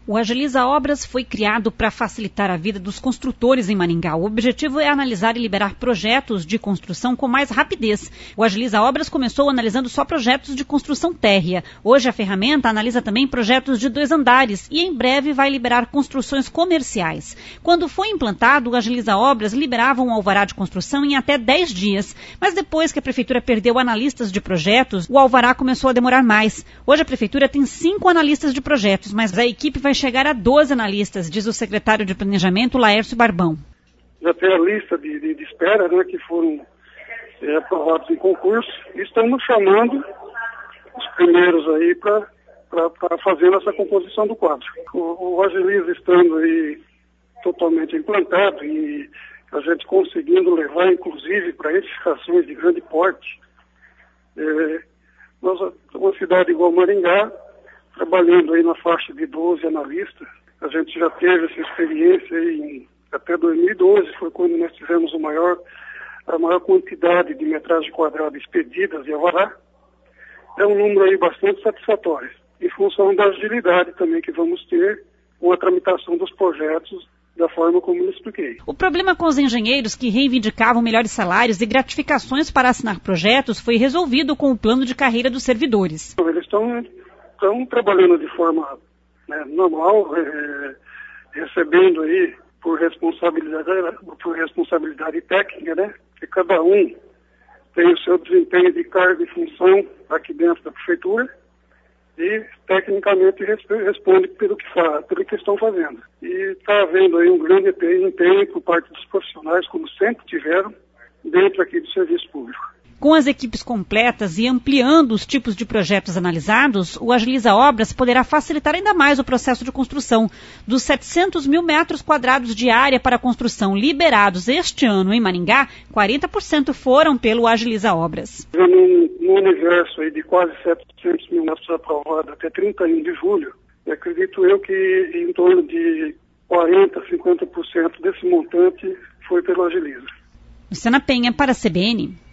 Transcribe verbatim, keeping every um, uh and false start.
O Agiliza Obras foi criado para facilitar a vida dos construtores em Maringá. O objetivo é analisar e liberar projetos de construção com mais rapidez. O Agiliza Obras começou analisando só projetos de construção térrea. Hoje a ferramenta analisa também projetos de dois andares e em breve vai liberar construções comerciais. Quando foi implantado, o Agiliza Obras liberava um alvará de construção em até dez dias. Mas depois que a Prefeitura perdeu analistas de projetos, o alvará começou a demorar mais. Hoje a Prefeitura tem cinco analistas de projetos, mas a equipe vai chegar a doze analistas, diz o secretário de Planejamento, Laércio Barbão. Já tem a lista de, de, de espera, né, que foram é, aprovados em concurso, e estamos chamando os primeiros aí para fazer essa composição do quadro. O, o Agiliza estando aí totalmente implantado e a gente conseguindo levar, inclusive, para edificações de grande porte, é, nós, uma cidade igual Maringá, trabalhando aí na faixa de doze analistas, a gente já teve essa experiência aí em, até dois mil e doze, foi quando nós tivemos o maior, a maior quantidade de metragem quadrada expedidas e alvará. É um número aí bastante satisfatório, em função da agilidade também que vamos ter com a tramitação dos projetos da forma como eu expliquei. O problema com os engenheiros que reivindicavam melhores salários e gratificações para assinar projetos foi resolvido com o plano de carreira dos servidores. Eles estão estão trabalhando de forma, né, normal, é, recebendo aí por responsabilidade, por responsabilidade técnica, né? Que cada um tem o seu desempenho de cargo e função aqui dentro da prefeitura e tecnicamente responde pelo que faz, pelo que estão fazendo. E está havendo aí um grande empenho por parte dos profissionais, como sempre tiveram, dentro aqui do serviço público. Com as equipes completas e ampliando os tipos de projetos analisados, o Agiliza Obras poderá facilitar ainda mais o processo de construção. Dos setecentos mil metros quadrados de área para construção liberados este ano em Maringá, quarenta por cento foram pelo Agiliza Obras. No, no universo aí de quase setecentos mil metros aprovados até trinta e um de julho, acredito eu que em torno de quarenta, cinquenta por cento desse montante foi pelo Agiliza. Luciana Penha para a C B N.